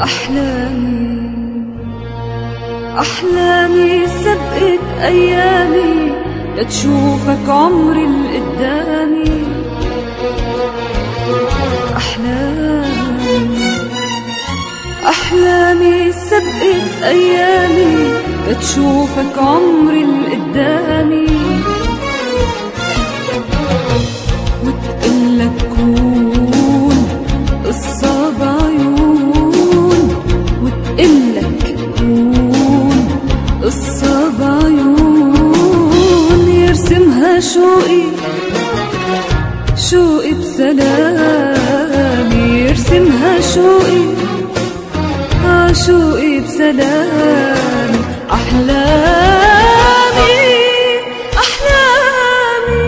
أحلامي أحلامي سبقت أيامي لتشوفك عمري القدامي. أحلامي سبقت أيامي لتشوفك عمري القدامي. وتقلك كون قصة بعيون، وتقلك كون قصة بعيون، يرسمها شوقي بسلامي، يرسمها شوقي بسلامي. أحلامي أحلامي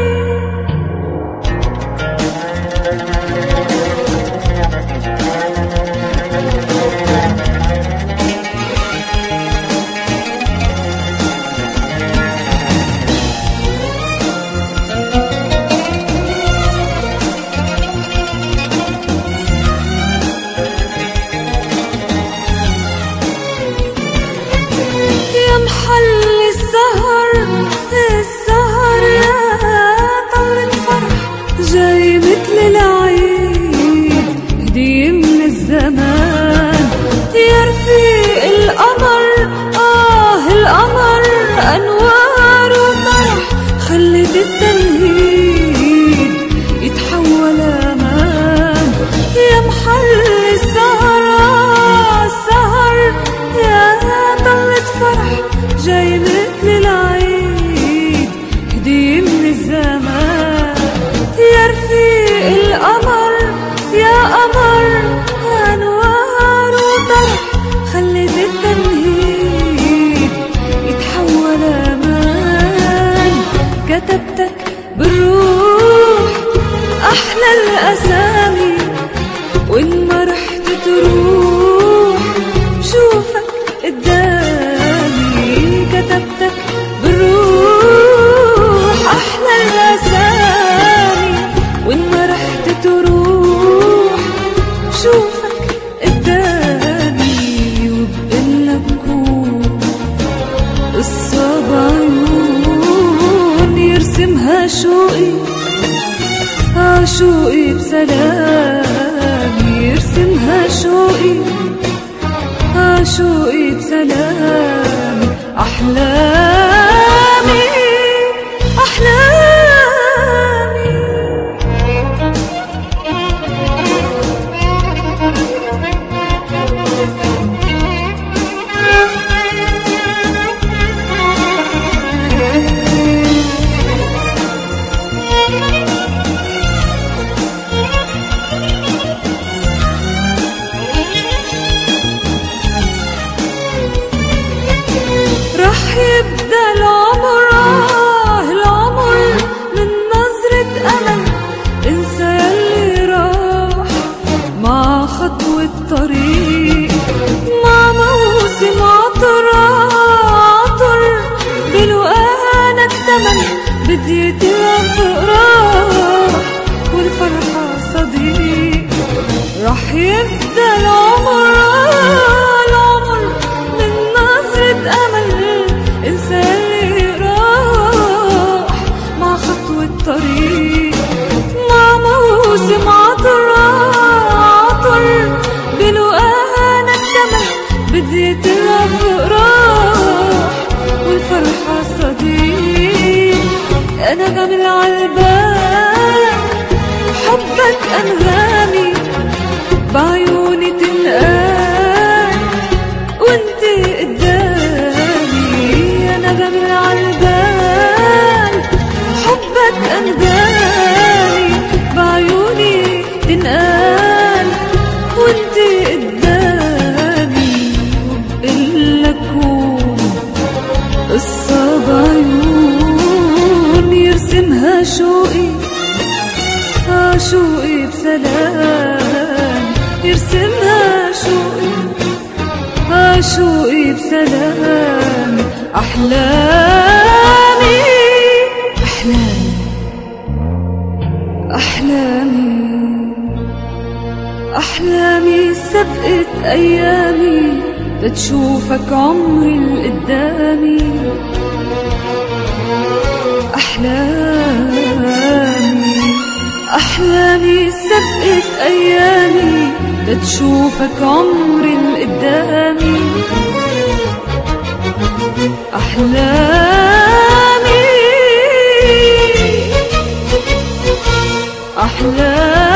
محل السهر يا طلة فرح جاي مثل العيد، هدية من الزمان يا رفيق القمر. القمر أنوار وطرح خلت التنهيد يتحول أمان. يا محل السهر يا طلة فرح جاي مثل العيد، هدية من الزمان يا رفيق القمر. يا قمر أنوار وطرح خلت التنهيد يتحول أمان. كتبتك بالروح أحلى الأسامي، وإن ما رحت تروح بشوفك قدامي. كتبتك بالروح أحلى الأسامي، وإن ما رحت تروح بشوفك قدامي. وبقلك كون قصة بعيون، يرسمها شوقي بسلامي، يرسمها شوقي بسلامي. أحلامي أحلامي يبدأ العمر من نظرة أمل. انسى يلي راح مع خطوة طريق، مع موسم عطر بلقانك تمن. بديت الأفراح والفرحة صديق. راح يبدأ العمر من نظرة أمل. انسى اللي راح مع خطوة طريق، مع موسم عطر بلقانك تمن. بديت الأفراح والفرحة صديق. أنا غامل عالبال حبك أنغامي، بعيوني تنقال وانت قدامي. أنا غامل عالبال حبك أنغامي، بعيوني تنقال وانت قدامي. وبقلك كون قصة بعيون، يرسمها شوقي بسلام، يرسمها شوقي بسلام. أحلامي أحلامي أحلامي سبقت أيامي لتشوفك عمري القدامي. أحلامي سبقت أيامي لتشوفك عمري القدامي. أحلامي